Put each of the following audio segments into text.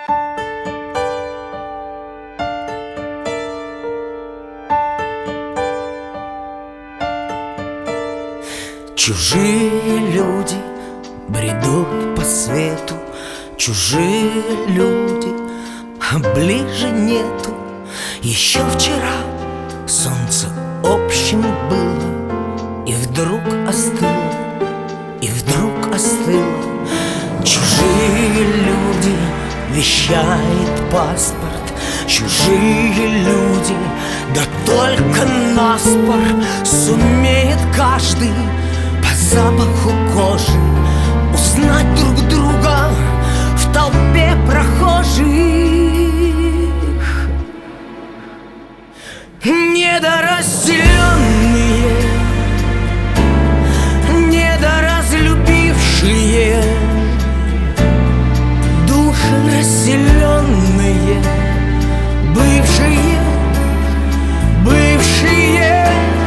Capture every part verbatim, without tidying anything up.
Чужие люди бредут по свету, чужие люди, а ближе нету. Еще вчера солнце общим было, и вдруг остыло, и вдруг остыло. Чужие люди, вещает паспорт, чужие люди, да только наспор сумеет каждый по запаху кожи узнать друг друга в толпе прохожих. Недоразделенные, недоразлюбившие, души расселенные, бывшие, бывшие,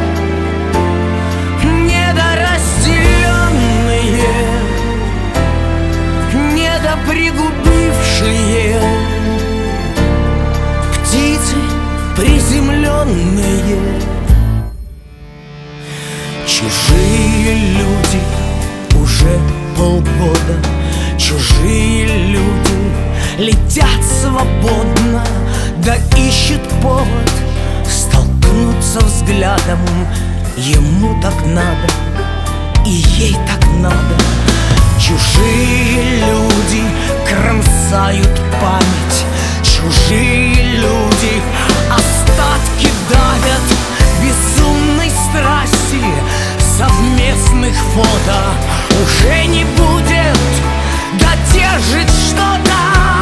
недоразделенные, недопригубившие, птицы приземленные. Чужие люди уже полгода, чужие люди летят свободно, да ищут повод столкнуться взглядом. Ему так надо, и ей так надо. Чужие люди кромсают память, чужие люди остатки давят безумной страсти. Совместных фото уже не будет, да держит что-то.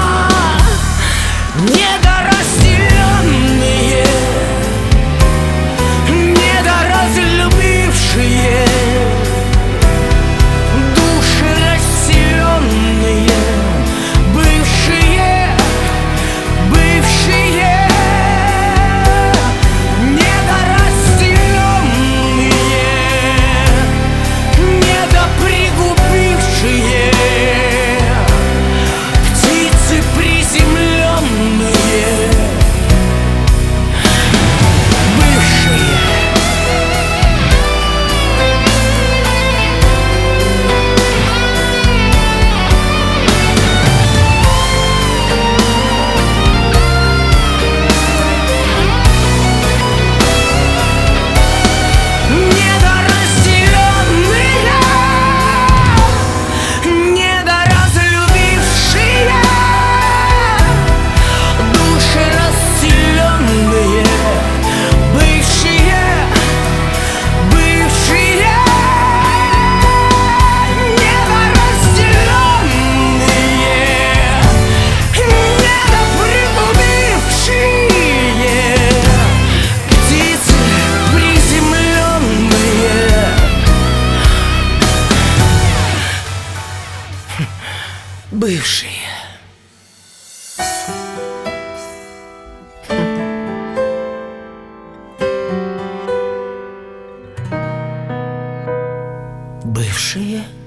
Недоразделенные, недоразлюбившие, души расселенные, бывшие, бывшие, недоразделенные, недопригубившие, птицы приземленные, бывшие. Бывшие. Бывшие.